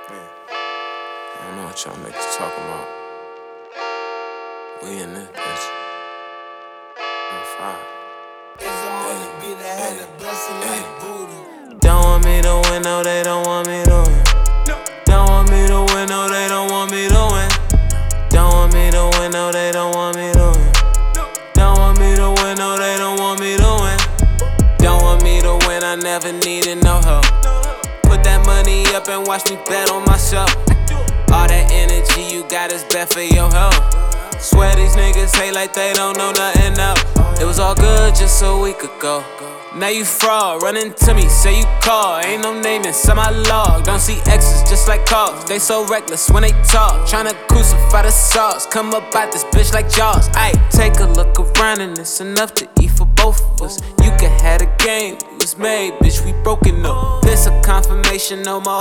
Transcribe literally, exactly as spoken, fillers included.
Yeah. I don't know what y'all niggas talking about. We in this bitch. On fire. Don't want me to win, no, they don't want me to win. Don't want me to win, no, they don't want me to win. Don't want me to win, no, they don't want me to win. Don't want me to win, no, they don't want me to win. Don't want me to win, I never needed no help. Put that money up and watch me bet on myself. All that energy you got is bad for your health. Swear these niggas hate like they don't know nothing else. It was all good just a week ago. Now you fraud, running to me, say you call. Ain't no name inside my log. Don't see X's just like cars. They so reckless when they talk, tryna crucify the sauce. Come up out this bitch like Jaws. Ayy, take a look around and it's enough to eat for both of us. You could have a game, it was made, bitch, we broken up. This a confirmation, no more